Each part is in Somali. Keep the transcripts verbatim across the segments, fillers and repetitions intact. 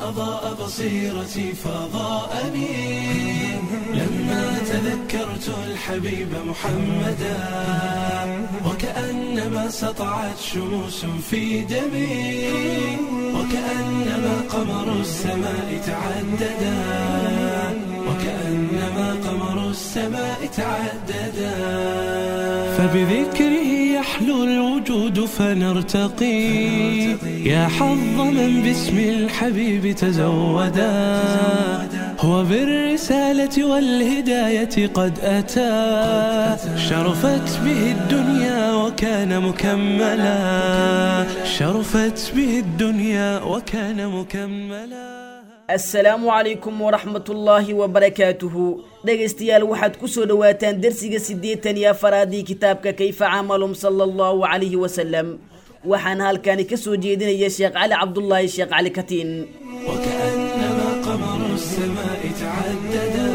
أضاء بصيرتي فضاءني لما تذكرت الحبيب محمدا وكأنما سطعت شموس في دمي وكأنما قمر السماء تعددا وكأنما قمر السماء تعددا فبذكره يحلو الوجود فنرتقي يا حظ من باسم الحبيب تزودا هو بالرسالة والهداية قد أتى شرفت به الدنيا وكان مكملا شرفت به الدنيا وكان مكملا السلام عليكم ورحمة الله وبركاته dhegaystayaal waxaad ku soo dhawaataan darsiga sideetan iyo afaraad kitaabka kayfa amalum sallallahu alayhi wa sallam waxaan halkaan ka soo jeedinaya Sheekh Ali Abdullah Sheekh Ali Katin وكأنما قمر السماء تعددا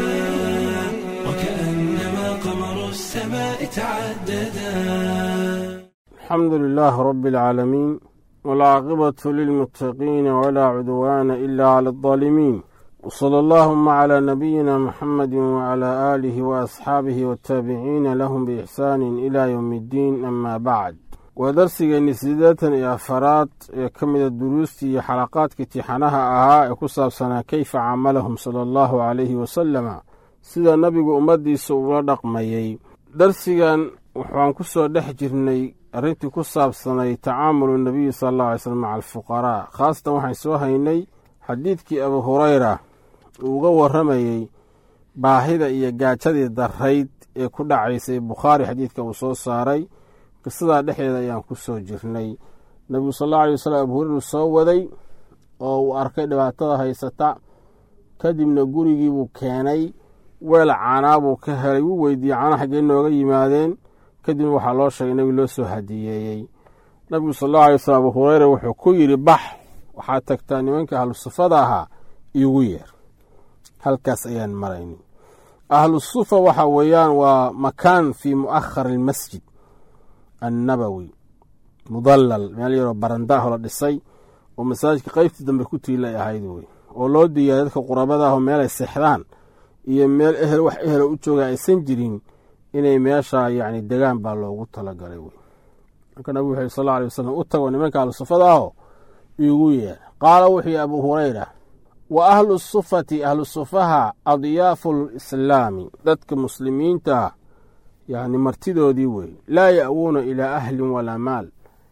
وكأنما قمر السماء تعددا الحمد لله رب العالمين والعاقبة للمتقين ولا عدوان إلا على الظالمين وصلى اللهم على نبينا محمد وعلى آله وأصحابه والتابعين لهم بإحسان إلى يوم الدين أما بعد ودرسي نسيدة إعفارات كمد الدروس حلقات كتحنها أها يكسب سنة كيف عملهم صلى الله عليه وسلم سيدا النبي أمدي سورة رقمي درسي وحوان كسو دحجرني أرنتي كسب سنة تعامل النبي صلى الله عليه وسلم مع الفقراء خاصة وحي سوهيني حديثك أبو هريرة uga waramayay baahida iyo gaajadii darayd ee ku dhacaysay Bukhari xadiidka uu soo saaray qisada dhexdeeda ayaan ku soo jirnay Nabi sallallahu alayhi wasallam Abu Hurayra soo waday oo uu arkay dhibaatada haysata kadibna gurigii buu keenay weel caanaab uu ka helay uu weydiiyay caana xagee nooga yimaadeen kadibna waxa loo sheegay Nabi loo soo hadiyeeyay Nabi sallallahu alayhi wasallam Abu Hurayra wuxuu ku yiri bax waxa tagtaa nimanka ahlu sufada ahaa igu yeer halkaas ayaan marayni ahlu sufa waxa weeyaan waa makaan fi muakhar almasjid an-nabawi mudallal meel yaro barandaah la dhisay oo masaajidka qaybta dambe ku tiilay ahayd way oo loo diyaariyay dadka qurabada ah meel ay seexdaan iyo meel ehel wax ehel u jooga aysan jirin inay meesha yaani degaan baa loogu talagalay way marka Nabi sallallahu alayhi wasallam u tago nimanka ahlu sufada ah igu yeer qaala wixii Abu Hurayra وأهل الصفة أهل الصفها أضياف الإسلام ذاتك مسلمين تا يعني مرتدوا ديوي لا يأوون إلى أهل ولا مال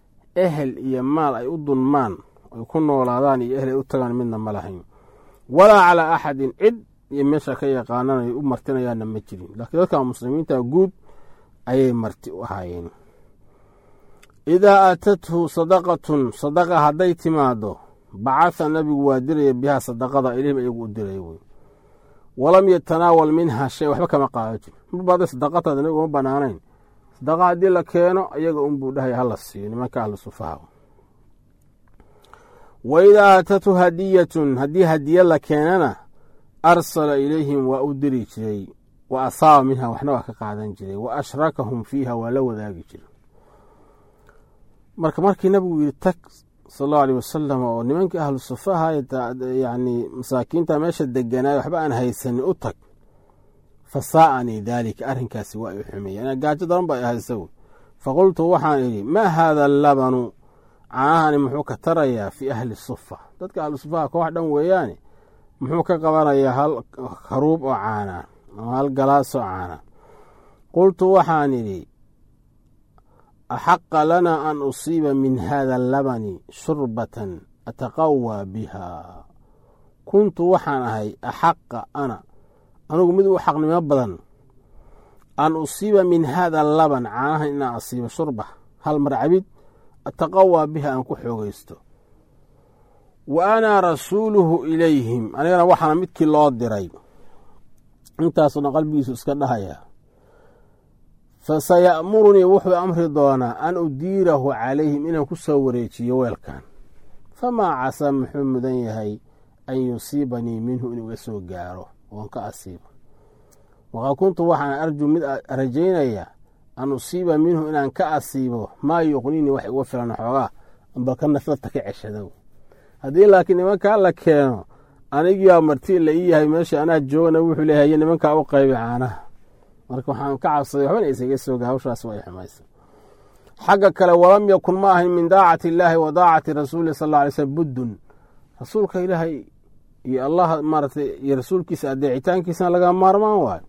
أهل يمال أي أضن مان ويكونوا ولادان أهل أتغان منا ملاحين ولا على أحد عد يمشى كي يقاننا يؤمرتنا يا نمجرين لكن ذاتك مسلمين تا قود أي مرتئوا هايين إذا أتته صدقة صدقة هديت مادو بعث النبي وادري بها صدقة إليهم أيقو الدري ولم يتناول منها شيء وحبك ما قاعد بعض صدقات النبي وبنانين صدقات دي لكينو أيقو أنبو ده يهلا السين ما كان لصفاه وإذا أتته هدية هدية هدية لكيننا أرسل إليهم وأدري شيء وأصاب منها وحنوك قاعدين جري وأشركهم فيها ولو ذاك جري مرك مرك نبي يتك صلى الله عليه وسلم ونمنك أهل الصفاها يعني مساكين تماشى الدجناء وحبان هيسن أطك فصاعني ذلك أرهنك سواء حمي أنا قاعد ضرب هذا سوي فقلت وحاني ما هذا اللبن عاني محوك تريا في أهل الصفة تذكر أهل الصفاها كواحدا وياني محوك قبريا هل خروب وعانا وهل قلاص وعانا قلت وحاني لي أحق لنا أن أصيب من هذا اللبن شربة أتقوى بها كنت وحنهي أحق أنا أنا قمت حق نمبضا أن أصيب من هذا اللبن عنها إن أصيب شربة هل مرعبد أتقوى بها أن كحوغيستو وأنا رسوله إليهم أنا وحنا متك الله الدري أنت أصنع قلبي سكنها يا فسيأمرني وحو أمر دونا أن أديره عليهم إنه كسوريتي يويل كان فما عسى محمدا يهي أن يصيبني منه إنه يسوق جاره وأنك أصيبه وقال كنت وحنا أرجو من رجينا أن أصيب منه إن أنك أصيبه ما يغنيني وحي وفر نحوه أن بلكنا فلتك عشدو هذه لكن ما كان لك anigiyaa marti la ii yahay meesha anaa joogana wuxuu leeyahay nimankaa u qaybi caanaha marka waxaan ka cabsaday waxbana isaga sooga hawshaas way xumaysa xagga kale walam yakun ma ahayn min daacati illaahi wa daacati rasuuli sal alla alay slm buddun rasuulka ilaahay iyo allah maaratay iyo rasuulkiisa adeecitaankiisana laga maarmaan waayo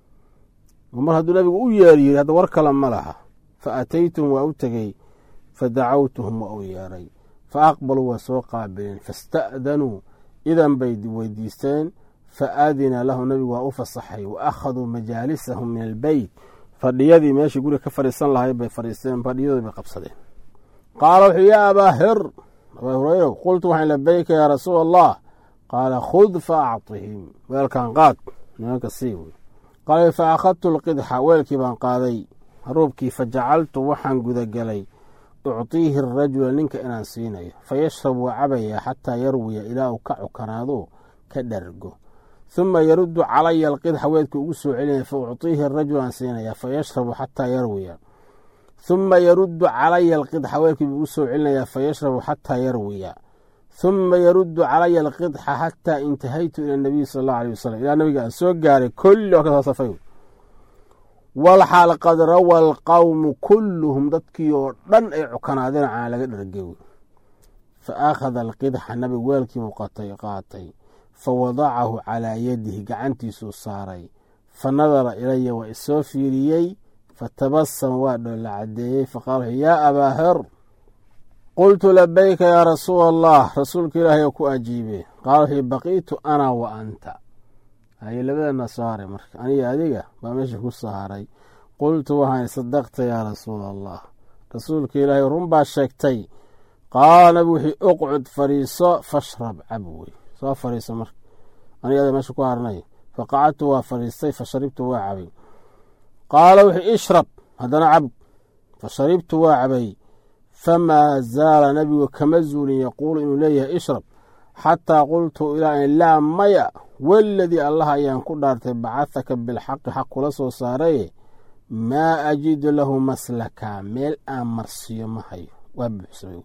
mar hadduu nabigu u yeer yiri hadda war kale ma laha fa ataytum waa u tegey fa dacawtuhum waa u yeeray fa aqbaluu waa soo qaabileen fasta'danuu idan bay weydiisteen fa aadina lahu nabigu waa u fasaxay wa akhaduu majaalisahum min albeyt fadhiyadii meeshii guriga ka fadhiisan lahay bay fadhiisteen fadhiyadoodi bay qabsadeen qaala wuxuu yaa abaa hir abaa hurayra qultu waxaan labayka yaa rasuula allah qaala khud fa acطihim weelkan qaad nimanka sii wey qaala fa akhadtu lqidxa weelkii baan qaaday haruubkii fa jacaltu waxaan gudagelay ucطiihi arajula ninka inaan siinayo fayashrab waa cabayaa xataa yarwiya ilaa uu ka cukanaado ka dhargo uma yaruddu calaya alqidxa weelkii ugu soo celinaya fa ucطiihi arajul aan siinaya fayashrabu xataa yarwiya uma yaruddu calaya alqidxa weelkii buu ugu soo celinayaa fayashrabu xataa yarwiya uma yaruddu calaya alqidxa xataa intahaytu ila nabiyi sal allahu alيh wasalam ilaa nabiga aan soo gaaray kulli oo ka soo safay walxaal qad rawa alqawmu kulluhum dadkii oo dhan ay cukanaadeen caan laga dhargey fa akhada alqidxa nabigu weelkiibuu qatay qaatay fa wadacahu calaa yadihi gacantiisuu saaray fa nadara ilaya waa isoo fiiriyey fatabasama waa dhoolla cadeeyey faqaala yaa abaa hir qultu labayka yaa rasuula allah rasuulka ilaahay oo ku ajiibe qaala wuxuu baqiitu ana wa anta haye labadana soo haray marka aniga adiga baa meesha ku soo haray qultu waxaan sadaqta yaa rasuula allah rasuulka ilaahay run baa sheegtay qaala nabi wuxuu uqcud fariiso fashrab cab wey soo fariiso marka aniga ada meesha ku harnay faqacadtu waa fariistay fasharibtu waa cabay qaala wuxuu ishrab haddana cab fasharibtu waa cabay famaa zaala nabigu kama zuulin yaquulu inuu leeyahay ishrab xataa qultu ilaa laa maya waladii allah ayaan ku dhaartay bacahaka bilxaqi xaq kula soo saaraye maa ajidu lahu maslaka meel aan marsiyo ma hayo waa buuxsamay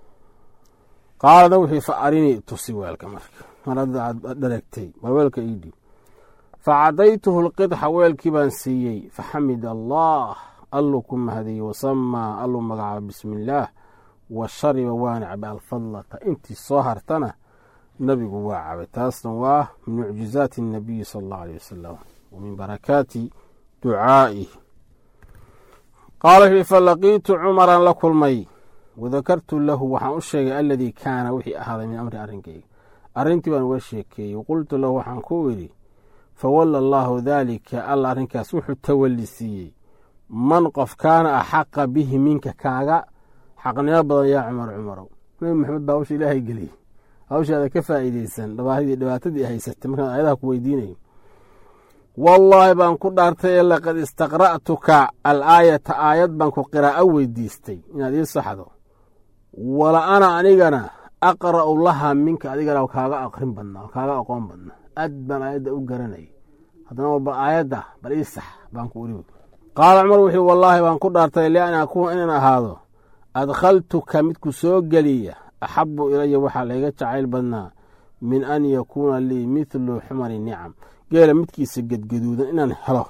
qaalana wuxuu fa arinii tusi weelka marka mar hadda aad dharagtay waa weelka iidhiib facadaytuhu lqidxa weelkii baan siiyey faxamid allah alluu ku mahadiyey wasamaa alluu magacaaba bismi illaah wa shariba waana cabay alfadlata intii soo hartana nabigu waa cabay taasna waa min mucjizaati الnabiyi sal اllahu alيh wasalam wa min barakaati ducaa'ihi qaala wuxuu falaqiitu cumaran la kulmay wadakartu lahu waxaan u sheegay aladii kaana wixii ahaaday min amri arrinkayga arrintii baan uga sheekeeyey waqultu lahu waxaan ku idhi fawalla allaahu daalika alla arrinkaas wuxuu tawalli siiyey man qof kaana axaqa bihi minka kaaga xaqnimo badan yaa cumar cumarow nabi maxamed baa hawsha ilaahay geliyey hawshaada ka faa'iidaysan dhibaatadii haysatay markaan aayadaha ku weydiinayo wallaahi baan ku dhaartay ee laqad istaqra'tuka alaayata aayad baan ku qiraa'o weydiistay inaad ii saxdo wala ana anigana aqra'u lahaa minka adigana kaaga aqrin badnaa kaaga aqoon badnaa aad baan aayadda u garanayay haddana walba aayadda bal ii sax baan ku iri qaala cumar wuxuu wallaahi baan ku dhaartay lian akuuna inaan ahaado adkhaltuka midku soo geliya axabu ilaya waxaa layga jacayl badnaa min an yakuuna lii midlu xumari nicam geela midkiisa gedgaduudan inaan helo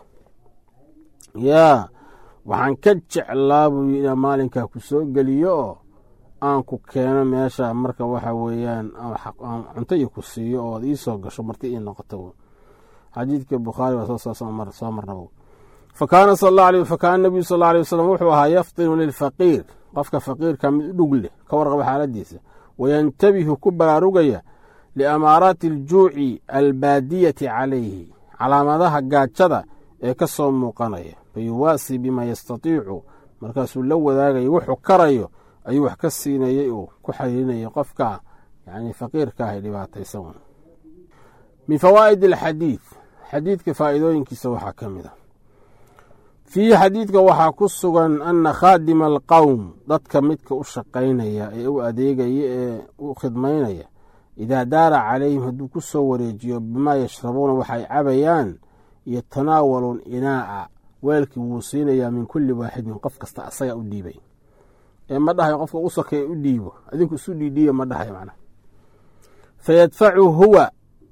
yaa waxaan ka jeclaa buu inaan maalinkaa ku soo geliyo oo aan ku keeno meesha marka waxa weeyaan aan cuntayi ku siiyo oo ad ii soo gasho marti ii noqoto xadiidka bukhaari waa soo marnabo fakaana sal alla alay fakaana nabiyu sal alla alay wasalam wuxuu ahaa yaftinu lilfaqiir qofka faqiirka mid u dhug leh ka warqaba xaaladiisa wayantabihu ku baraarugaya liamaaraati aljuuci albaadiyati calayhi calaamadaha gaajada ee ka soo muuqanaya fayuwaasi bima yastatiicu markaasuu la wadaagaya wuxuu karayo ayuu wax ka siinayay oo ku xariirinaya qofka yani faqiirka ah dhibaataysan min fawaa'id alxadiid xadiidka faa'iidooyinkiisa waxaa ka mid a fiihi xadiidka waxaa ku sugan ana khaadima alqowm dadka midka u shaqaynaya ee u adeegaya ee u khidmaynaya idaa daara calayhim hadduu ku soo wareejiyo bimaa yashrabuuna waxay cabayaan yatanaawaluun inaa'a weelkii wuu siinayaa min kulli waaxidin qof kasta asaga u dhiibay ee ma dhahayo qofka u sokeeya u dhiibo adinku isu dhiidhiiya ma dhahayo macnaha fayadfacu huwa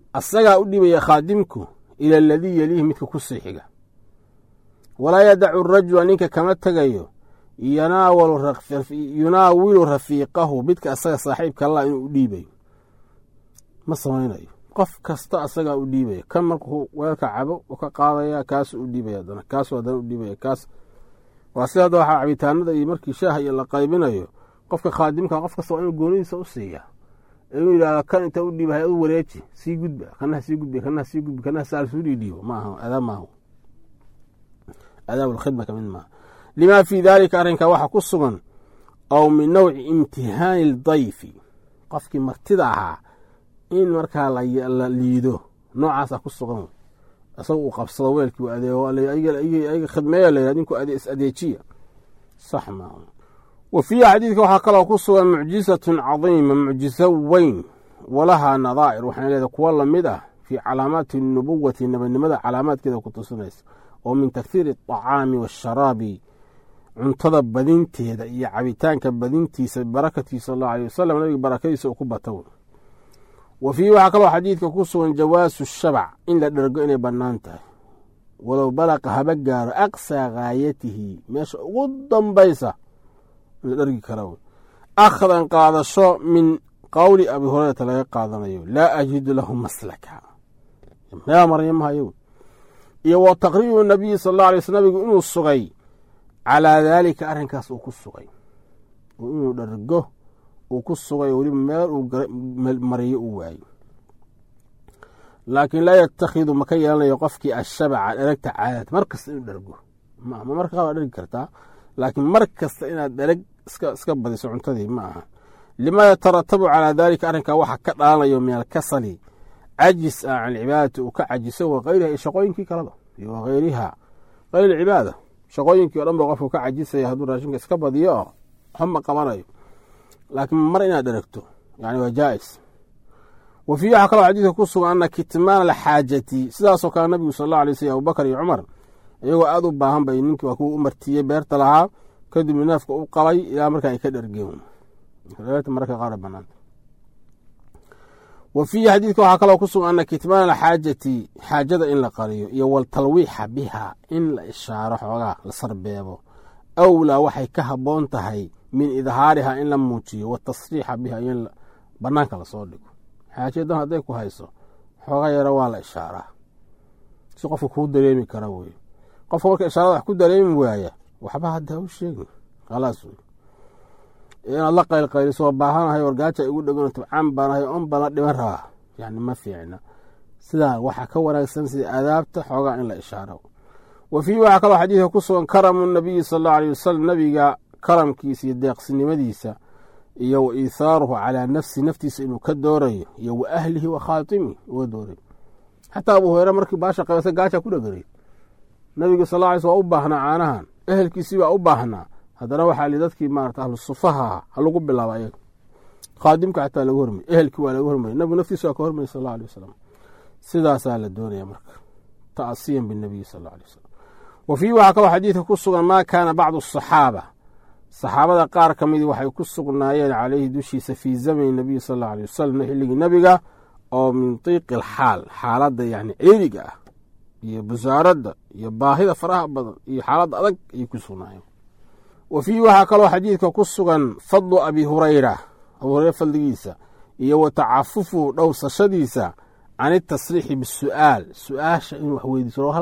asagaa u dhiibaya khaadimku ila aladii yeliihi midka ku sii xiga walaa yadacu rajula ninka kama tegayo yunaawilu rafiiqahu midka asaga saaxiibka allah inuu u dhiibayo ma samaynayo. qof kasta asagaa u dhiibaya. kan markuu weelka cabo u ka qaadaya kaasuu u dhiibaya haddana kaasuu haddana u dhiibaya kaas waa sida hadda waxaa cabitaanada iyo markii shaaha iyo la qaybinayo qofka khaadimka qof kasta waa inuu goonidiisa u siiya inuu yidhahdo kan inta u dhiiba hay-adu wareeji sii gudba kanaha sii gudba kanaha sii gudba kanaha saalasuu dhiidhiibo maaha adaab maaha adaab alkhidma ka mid maaha limaa fii daalika arrinka waxa ku sugan ow min nawci imtihaani aldayfi qofkii martida ahaa in markaa la liido noocaasa ku sugan isaga uu qabsado weelkii u adeego ayaga khidmeeya la yidhah ninku is adeejiya sax maaha. wa fiiha xadiidka waxaa kaloo ku sugan mucjisatun cadiima mucjiso weyn walahaa nadaa'ir waxayna leedahay kuwo lamid ah fii calaamaati nubuwati nabadnimada calaamaadkeeda ku tusinaysa oo min takhiiri aطacaami waasharaabi cuntada badinteeda iyo cabitaanka badintiisa barakatiisa sal allahu alيh wasalam nabiga barakadiisa uu ku bata wey. wa fiihi waxaa kaloo xadiidka ku sugan jawaasu shabac in la dhergo inay bannaan tahay walow balaqa haba gaaro aqsaa gaayatihi meesha ugu dambaysa la dhergi kara wey. akhdan qaadasho min qowli abi hurayrata laga qaadanayo laa ajidu lahu maslaka mea marya mahayo iyo wa taqriiru nabiyi sal alla alay sl nabigu inuu sugay calaa daalika arrinkaas uu ku sugay oo inuu dhergo uu ku sugay weliba meel uu mariyo u waayo. laakiin laa yatakhidu maka yeelanayo qofkii ashabaca dheragta caadad mar kasta inuu dhergo ma marka qaar waa dhergi kartaa laakiin mar kasta inaad dhereg iska badiso cuntadii ma aha. limaa yataratabu calaa daalika arrinkaa waxa ka dhalanayo min alkasali cajis ah can cibaadati uu ka cajiso wakayriha iyo shaqooyinkii kaleba iyo wakayriha kayr cibaada shaqooyinkii o dhan ba qofku ka cajisaya hadduu raashinka iska badiyo oo hama qabanayo laakiin mar inaad dheregto yani waa jaa'is. wa fiihi waxaa kaloo xadiidka ku sugan ana kitmaan alxaajati sidaasoo kale nabigu sal alla alay slm abubakar iyo cumar iyagoo aada u baahan bay ninkii waa kuwa u martiyey beerta lahaa kadibna neefka u qalay ilaa markaa ay ka dhergeen mararka qaar banaanta. wa fiihi xadiidka waxaa kaloo ku sugan ana kitmaan alxaajati xaajada in la qariyo iyo waltalwiixa biha in la ishaaro xoogaa la sarbeebo awlaa waxay ka habboon tahay min idhaariha in la muujiyo watasriixa biha iyo in banaanka lasoo dhigo. xaajadan hadday ku hayso xooga yaro waa la ishaaraa si qofka kuu dareemi kara wey. qofka marka ishaarada wax ku dareemi waaya waxba hadda u sheegin khalaas wey. inaad la qaylqayliso baahanahay wargaaja igu dhegan tabcaan baanahay on bana dhiban rabaa yani ma fiicna sidaa waxaa ka wanaagsan sida aadaabta xoogaa in la ishaaro. wa fiihi waxaa kaloo xadiidka ku sugan karamu nabiyi sal allahu alيh wasalam nabiga karamkiisa iyo deeqsinimadiisa iyo wa iithaaruhu calaa nafsi naftiisa inuu ka doorayo iyo wa ahlihi wa khaatimihi uga doorayo. xataa abu hureyre markii baasha qabaysa gaaja ku dhagaray nabiga sal alla alay sl waa u baahnaa caanahan ehelkiisii baa u baahnaa haddana waxaa li dadkii maarata ahlu sufaha ha lagu bilaaba ayaga khaadimka xataa lagu hormay ehelkii waa laga hormay nabigu naftiisa waa ka hormay sal alla alay wasalam sidaasaa la doonaya marka ta'siyan binabiyi sal alla alay wasalam. wa fiihi waxaa kaloo xadiidka ku sugan maa kaana bacdu asaxaaba saxaabada qaar ka midii waxay ku sugnaayeen caleyhi dushiisa fii zamani nabiyi sal alla alay wasalam xilligii nabiga oo min tiiqi alxaal xaaladda yani ceeriga ah iyo busaaradda iyo baahida faraha badan iyo xaaladda adag ayay ku sugnaayeen. wa fiihi waxaa kaloo xadiidka ku sugan fadlu abi hurayra abu hureyre fadligiisa iyo wa tacafufu dhowrsashadiisa can itasriixi bisu'aal su-aasha inuu wax weydiiso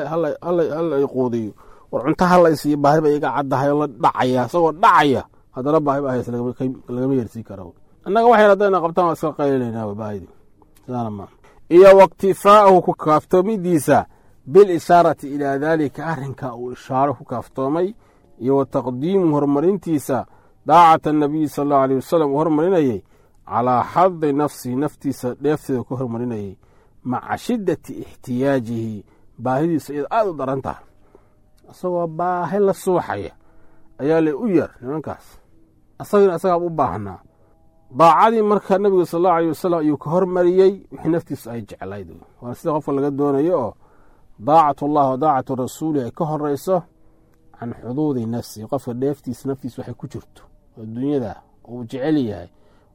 hala iquudiyo war cunto halaysiiyo baahi ba iga caddahay la dhacaya isagoo dhacaya haddana baahi ba hays lagama yersii kara annaga waxay haddayna qabtaan waa iska qaylinayna baahidii sidaana maa. iyo waiktifaa'ahu ku kaaftoomidiisa bilishaarati ilaa daalika arrinka uu ishaaro ku kaaftoomay iyo wa taqdiimu horumarintiisa daacata anabiyi sal allahu alيh wasalam uu horumarinayey calaa xadi nafsihi naftiisa dheefteeda ku horumarinayey maca shiddati ixtiyaajihi baahidiisa iyada aada u daran tahay isagoo baahi la suuxaya ayaa le u yar nimankaas asagina isagaa u baahnaa daacadii marka nabiga sal allahu alيh wasalam ayuu ka hormariyey wixii naftiisa ay jeclayd waana sida qofka laga doonayo oo daacatu llah wa daacatu rasuuli ay ka horeyso can xuduudi nafsi qofka dheeftiisa naftiisa waxay ku jirto oo dunyada uu jecel yahay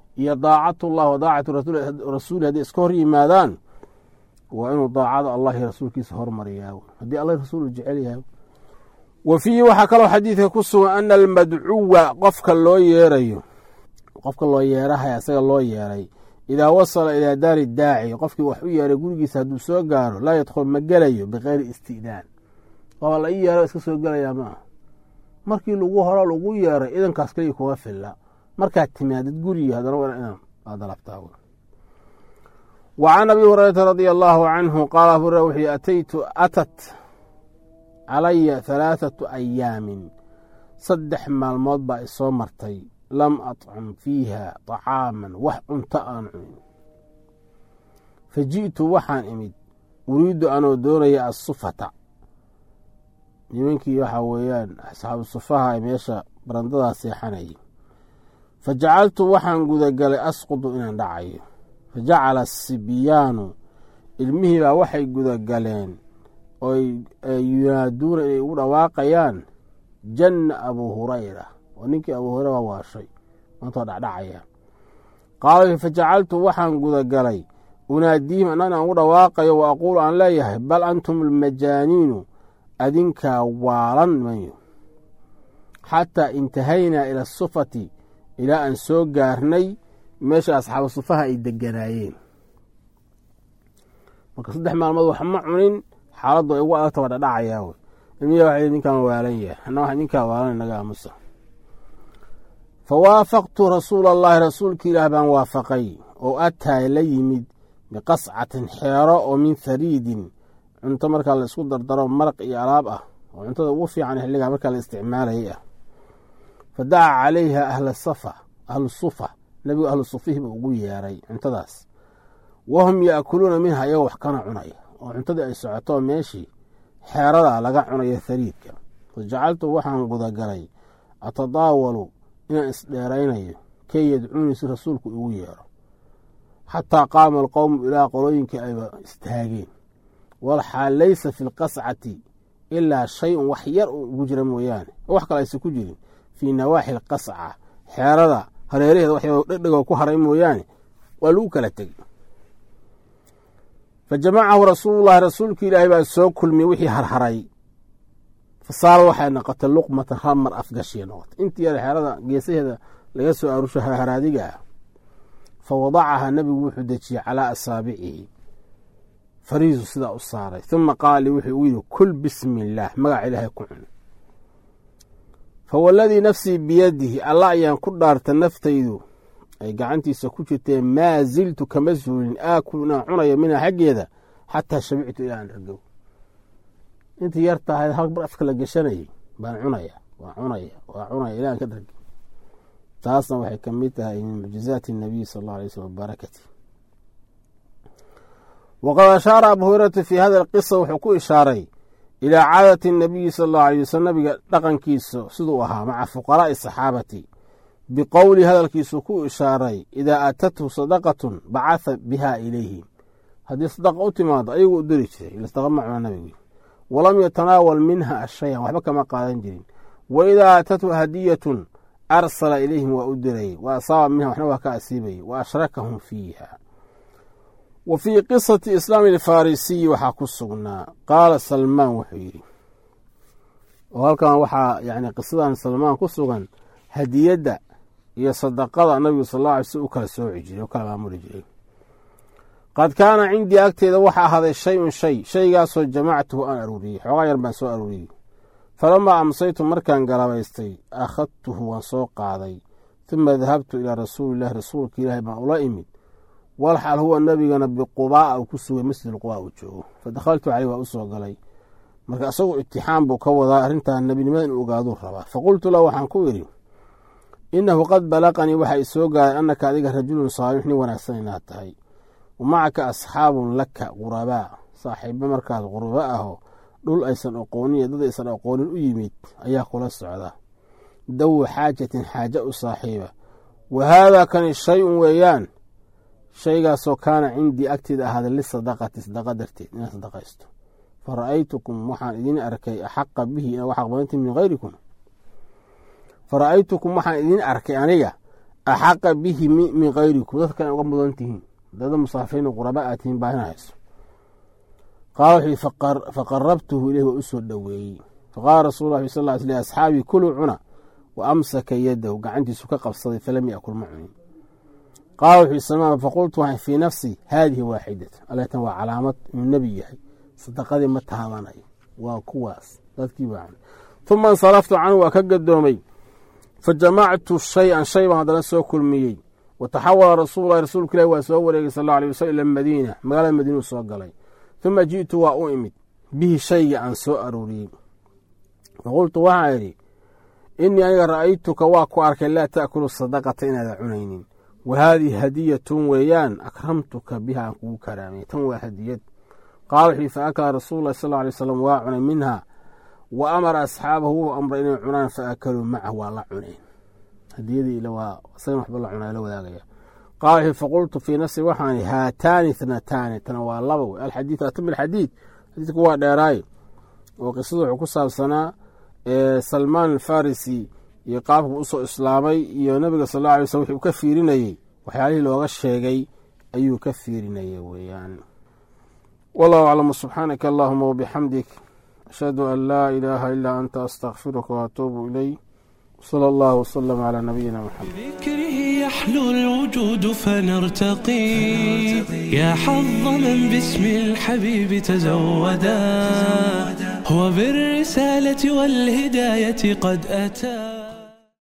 iyo daacatullah wa daacatu rasuuli hadday iska hor yimaadaan waa inuu daacada allah iyo rasuulkiisa hormariyaa haddii allah rasuulu jecel yahay. wa fiihi waxaa kaloo xadiidka ku sugan ana almadcuwa qofka loo yeerayo qofka loo yeerahay asaga loo yeeray idaa wasala ilaa daari daaci qofkii wax u yeeray gurigiisa hadduu soo gaaro laa yadkhul ma gelayo bikayri istidaan. waa la ii yeero iska soo gelayaa ma aha, markii lagu horo lagu yeeray idankaas kaliya kuga filla, markaad timaadid guriga haddana waa inaan aad dalabtaa. wa can abi hurayrata radia allaahu canhu qaala abu hurayra wuxuu ataytu atat calaya halaathatu ayaamin saddex maalmood baa isoo martay lam atcam fiiha طacaaman wax cunto aan cunin. fa ji'tu waxaan imid uriidu anoo doonaya assufata, nimankii waxaa weeyaan asxaabu sufaha ee meesha barandadaa seexanayay. fa jacaltu waxaan gudagalay asqudu inaan dhacayo. fa jacala asibyaanu ilmihii baa waxay gudagaleen oy yunaaduuna inay ugu dhawaaqayaan janna abuu hurayra, oo ninkii abuu hurayra waa waashay maantoo dhacdhacaya. qaala fa jacaltu waxaan gudagalay unaadiihim annan aan ugu dhawaaqayo wa aquulu aan leeyahay bal antum almajaaniinu adinkaa waalan mayo. xataa intahaynaa ila asufati ilaa aan soo gaarnay meesha asxaabu sufaha ay deganaayeen. marka saddex maalmood wax ma cunin, xaaladdu ay ugu adagta waa dhadhacayaa wey. ilmiya waxa ninkaan waalan yahay, anna waxa ninkaa waalan inaga aamusa. fa waafaqtu rasuula allahi rasuulka ilaah baan waafaqay oo ataa la yimid biqascatin xeero oo min hariidin cunto markaa la isku dardaro maraq iyo alaab ah oo cuntada ugu fiican xilligaa markaa la isticmaalayay ah. fa daca calayha ahla safa ahlu sufa, nebigu ahlu sufihii buu ugu yeeray cuntadaas. wahum yaakuluuna minha iyagoo wax kana cunaya oo cuntadii ay socoto meeshii xeeradaa laga cunayo hariidka. fa jacaltu waxaan gudagalay atadaawalu inaan isdheeraynayo kay yadcuuni si rasuulku igu yeero, xataa qaama alqowmu ilaa qolooyinkii ayba istaageen. walxaal laysa fi lqascati ilaa shay-un wax yar uu ugu jira mooyaane oo wax kale aysa ku jirin fii nawaaxi alqasca, xeerada hareeraheeda wax dhegdhegoo ku haray mooyaane waa lagu kala tegey. fa jamacahu rasuulullahi rasuulka ilaahay baa soo kulmiyey wixii harharay. fa saara waxay noqotay luqmatan hal mar afgashiya noqotay intii yar xeerada geesaheeda laga soo arusho haraadiga ah. fa wadacahaa nebigu wuxuu dejiyey calaa asaabicihi, fariisu sidaa u saaray. uma qaala li wuxuu u yidhi kul bismi illaah, magaca ilaahay ku cun. fa waladii nafsii biyadihi, alla ayaan ku dhaarta naftaydu ay gacantiisa ku jirtee maa ziltu kama zuulin aakulu inaan cunayo minha xaggeeda xataa shabictu ilaa aan dhargow. intii yar tahay hal mar afka la gashanayay baan cunaya waa cunaya waa cunaya ilaa aan ka dhargay. taasna waxay ka mid tahay min mucjizaati nabiy sal alla alay slm wabarakati. waqad ashaara abu hurayrata fii hada alqisa wuxuu ku ishaaray ilaa caadati nabiyi sal allahu alay waslm nabiga dhaqankiisa siduu ahaa maca fuqaraa'i saxaabati biqowli hadalkiisuu ku ishaaray idaa aatathu sadaqatun bacatha biha ilayhim, haddii sadaqa u timaado ayagu u diri jiray ilastaqa ma cuna nabigu. walam yatanaawal minha ashayan waxba kama qaadan jirin. wa idaa aatathu hadiyatun arsala ilayhim waa u dirayay wa asaaba minha waxna waa ka asiibayay wa ashrakahum fiiha. wa fii qisati islaami alfarisiyi waxaa ku sugnaa qaala salmaan wuxuu yidhi, oo halkan waxaa yani qisadan salmaan ku sugan hadiyadda iyo sadaqada nabigu sal alla alay sl u kala sooci jiray oo kala maamuli jiray. qad kaana cindii agteeda waxaa ahaaday shay-un shay shaygaasoo jamactuhu aan aruuriyey, xoogaa yar baan soo aruuriyey. falamaa amsaytu markaan galabaystay akhadtuhu waan soo qaaday. uma dahabtu ilaa rasuulillahi rasuulka ilaahay baan ula imid walxal huwa nabigana biqubaa'a uu ku sugay masjid qubaa uu joogo. fadakhaltu caleyh waa u soo galay. marka isagu itixaam buu ka wadaa arrintaa nebinimada inuu ogaaduu rabaa. faqultu lahu waxaan ku idhi innahu qad balaqanii waxaa i soo gaaray annaka adiga rajulun saalix nin wanaagsan inaad tahay, wa macaka asxaabun laka qurabaa, saaxiibo markaas qurba ahoo dhul aysan aqoonin iyo dad aysan aqoonin u yimid ayaa kula socda. dawu xaajatin xaaja u saaxiiba. wa haadaa kani shay-un weeyaan shaygaasoo kaana cindii agteeda ahaaday lisadaqati sadaqa darteed inaad sadaqaysto. fa ra'aytukum waxaan idin arkay axaqa bihi ina wax aqbalanti min hayrikum. fa ra'aytukum waxaan idin arkay aniga axaqa bihi min kayrikum dadkan uga mudan tihiin dada musaafiin quraba aad tihiin baa inahayso qaala wuxuu faqarabtuhu ilayhi waa u soo dhoweeyey faqaala rasuulu llahi sal ly sl asxaabii kuluu cuna wa amsaka yadahu gacantiisu ka qabsaday falam yakul ma cunin qaala wuxuu isamaama faqultu waxaan fii nafsi haadihi waaxidata aleetan waa calaamad inuu nebi yahay sadaqadii ma taabanayo waa kuwaas dadkii baa cunay uma insaraftu canhu waa ka gadoomay fajamactu shay-an shay baan haddana soo kulmiyey wataxawala rasuululahi rasuulka ilahi waa soo wareegay sal alla alay wasalam ila madiina magaalada madiinuu soo galay uma ji'tu waa u imid bihi shaygii aan soo arooriyey faqultu waxaan idhi innii aniga ra'aytuka waa ku arkay laa ta'kulu sadaqata inaada cunaynin wa haadihi hadiyatun weeyaan akramtuka biha aan kugu karaamay tan waa hadiyad qaala wuxuu fa akala rasuulu llahi sal alay wasalam waa cunay minha wa amara asxaabahu wuu amray inay cunaan fa akaluu macahu waa la cuneen hadiyadii isagan waxba la cunaa la wadaagaya qaala wuxuu faqultu fii nafsi waxaan haataani ithnataani tana waa laba wey alxadiidu atami alxadiid xadiidku waa dheeraaye oo qisadu wuxuu ku saabsanaa salmaan alfarisi iyo qaabku usoo islaamay iyo nabiga sal alla alay waslm wuxuu ka fiirinayey waxyaalihii looga sheegay ayuu ka fiirinayay weeyaan wallahu aclam subxaanaka allahuma wabixamdik ashhadu an laa ilaaha ilaa anta astakfiruka waatuubu ilay وصلى الله وسلم على نبينا محمد. بذكره يحلو الوجود فنرتقي يا حظ من باسم الحبيب تزودا هو بالرسالة والهداية قد أتى.